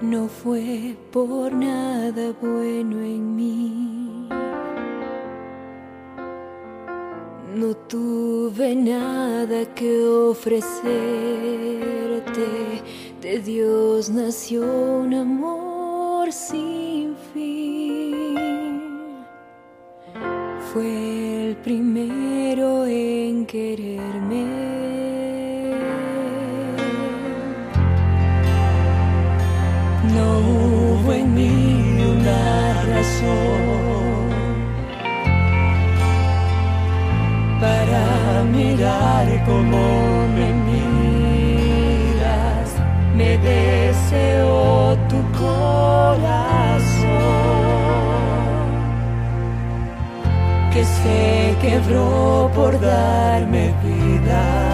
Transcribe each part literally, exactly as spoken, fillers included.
No fue por nada bueno en mí. No tuve nada que ofrecerte. De Dios nació un amor sin fin. Fue el primero en quererme. No hubo en mí una razón para mirar como me miras. Me deseó tu corazón, que se quebró por darme vida.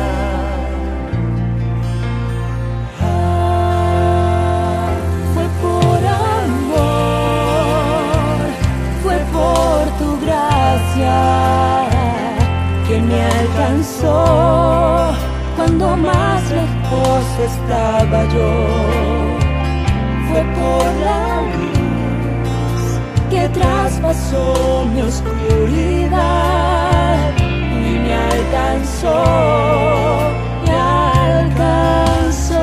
Que me alcanzó cuando más lejos estaba yo. Fue por la luz que traspasó mi oscuridad y me alcanzó, me alcanzó.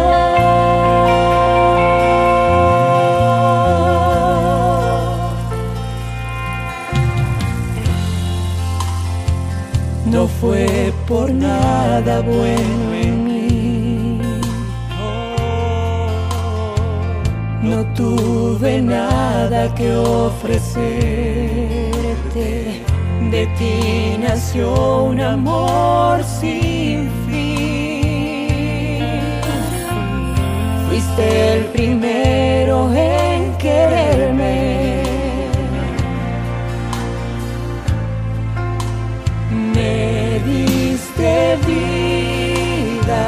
No fue por nada bueno en mí. No tuve nada que ofrecerte. De ti nació un amor sin fin. Fuiste el primero en quererme. Me diste vida,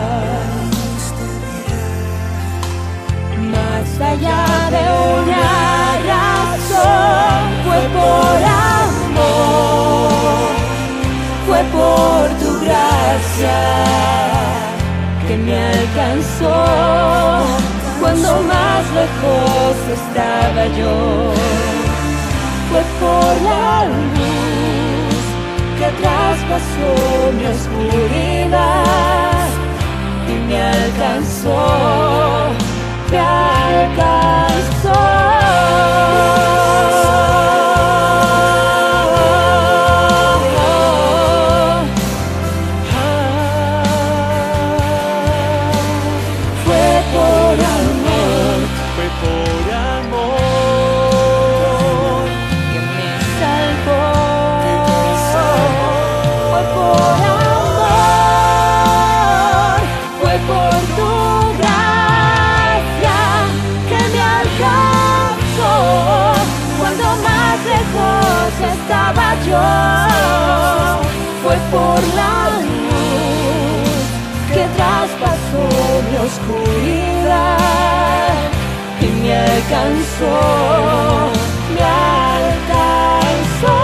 más allá de una razón. Fue por amor, fue por tu gracia que me alcanzó cuando más lejos estaba yo. Fue por la luz que traspasó mi oscuridad y me alcanzó, me alcanzó. Fue por amor, fue por amor que me salvó. Estaba yo, fue por la luz que traspasó mi oscuridad y me alcanzó, me alcanzó.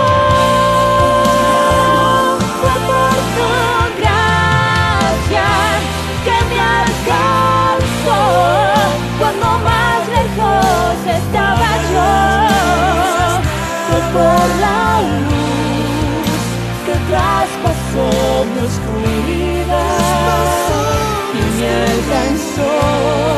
Fue por tu gracia que me alcanzó cuando más lejos estaba yo. Por la luz que traspasó mi oscuridad y me alcanzó.